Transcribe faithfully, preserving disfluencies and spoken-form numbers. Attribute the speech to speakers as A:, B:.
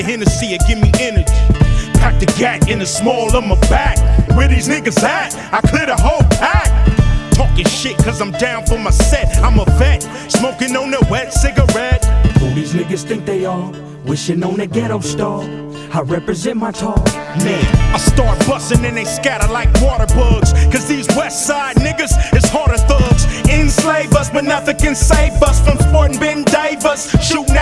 A: Hennessy, it give me energy. Pack the gat in the small of my back. Where these niggas at? I clear the whole pack. Talking shit cause I'm down for my set. I'm a vet, smoking on a wet cigarette.
B: Who these niggas think they are? Wishing on a ghetto star. I represent my talk.
A: Man, I start busting and they scatter like water bugs. Cause these west side niggas is harder thugs. Enslave us, but nothing can save us from sporting Ben Davis. Shooting